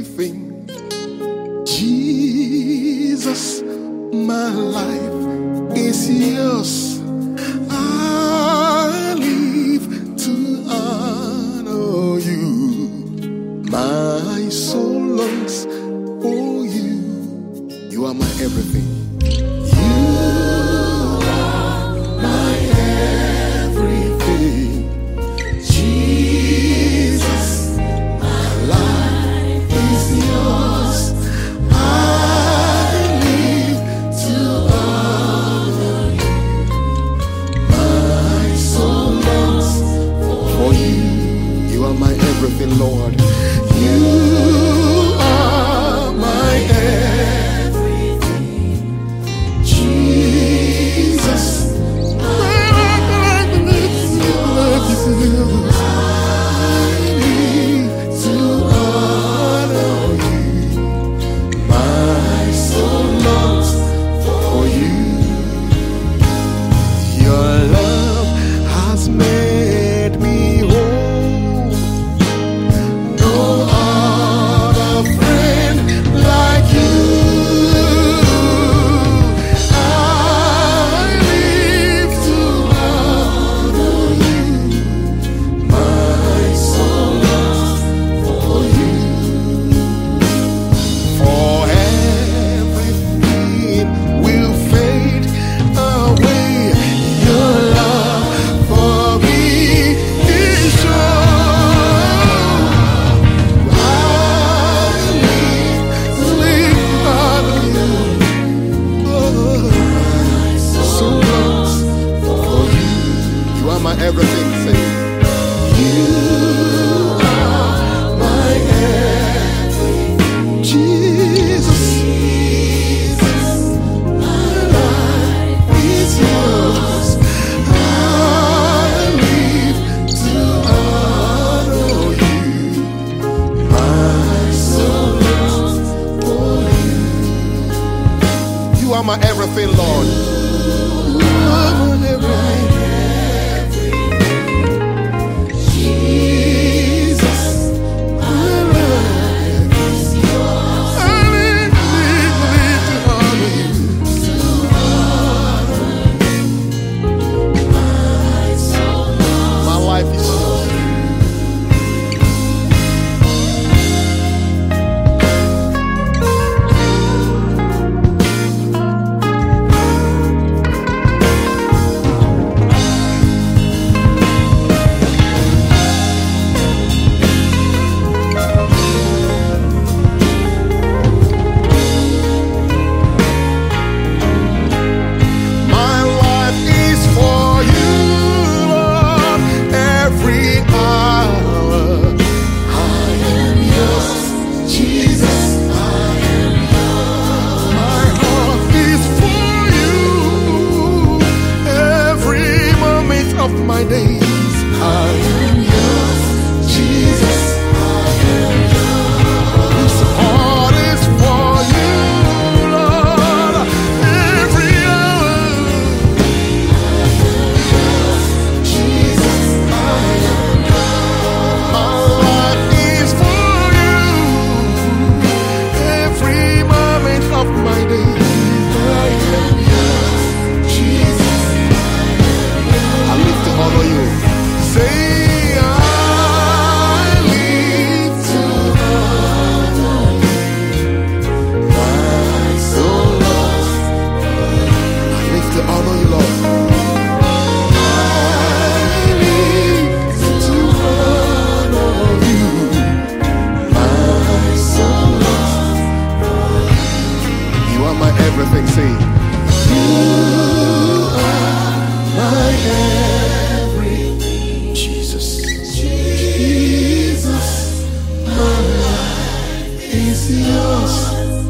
everything. Jesus, my life is yours. I live to honor you. My soul longs for you. You are my everything. Everything, Lord. You are my everything. Jesus, I need to honor you. My soul longs for you. Your love has made me whole. Everything, say you are my everything. Jesus, my life is yours. I live to honor you. My soul longs for you. You are my everything, Lord. You are my everything. My days, I am yours, Jesus, I am yours. This heart is for you, Lord, every hour. I am yours, Jesus, I am yours. My life is for you, every moment of my days. I am yours, Jesus, I live to honor you. Say I live to honor you. My soul longs. I live to honor you, Lord. I live to honor you. My soul longs. You are my everything. Say you are my everything. Jesus, Jesus, my life is yours.